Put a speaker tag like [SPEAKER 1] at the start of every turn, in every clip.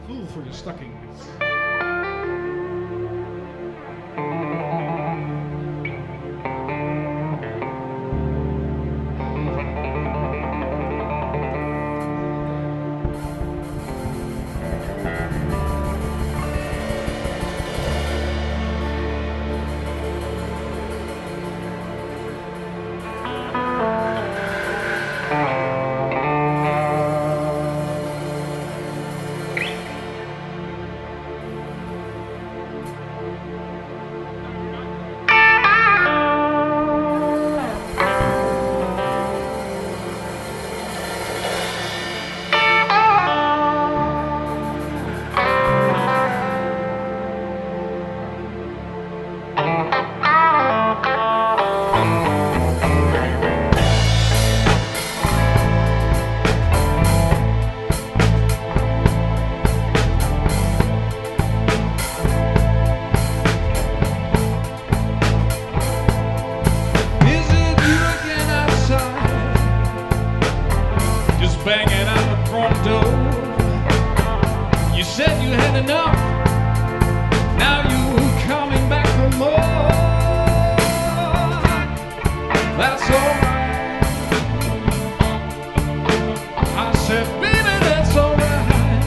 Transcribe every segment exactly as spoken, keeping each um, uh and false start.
[SPEAKER 1] Fool for your stockings. Banging out the front door. You said you had enough. Now you're coming back for more. That's alright. I said, baby, that's alright.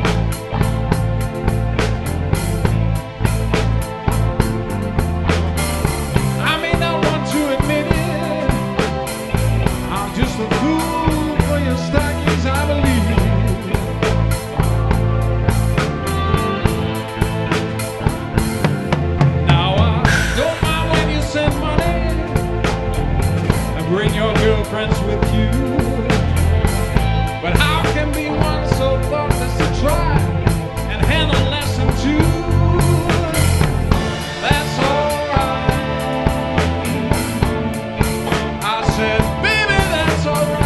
[SPEAKER 1] I may not want to admit it, I'm just a fool for your stockings, I believe. Now I don't mind when you send money and bring your girlfriends with you, but how can be one so thoughtless to try and handle less than two? That's alright. I said, baby, that's alright.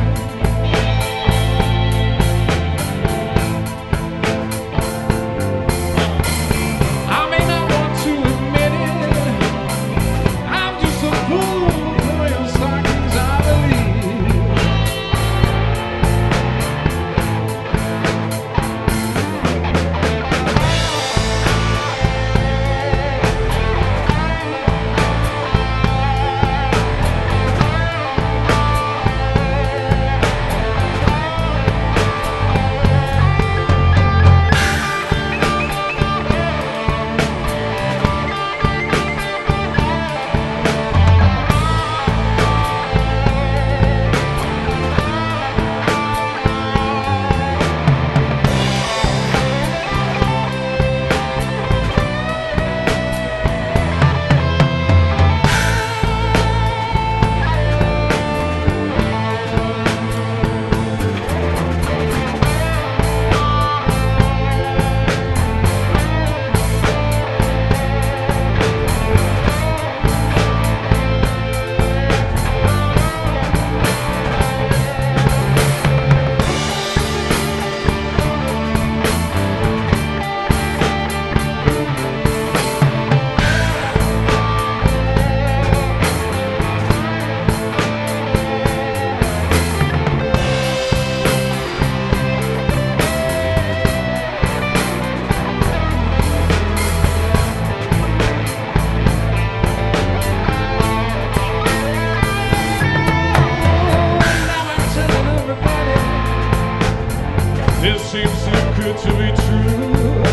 [SPEAKER 1] This seems too good to be true.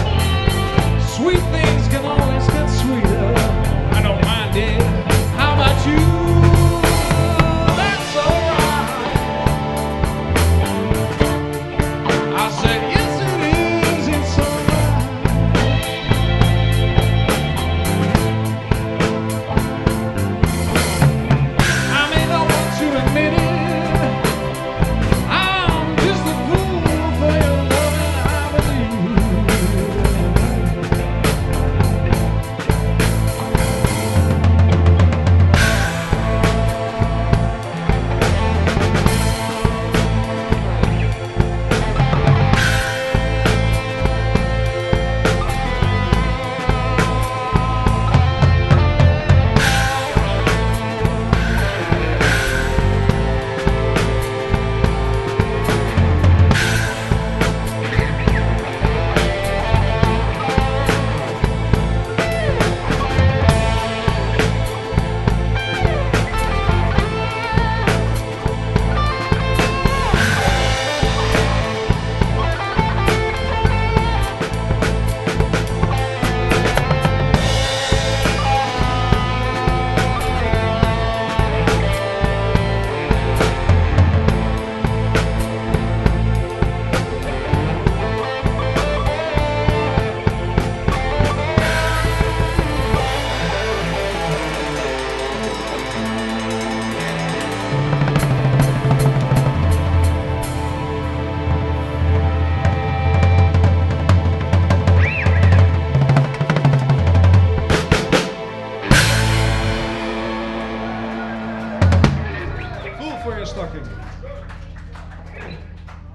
[SPEAKER 1] Sweet things can always get sweeter. I don't mind it. How about you?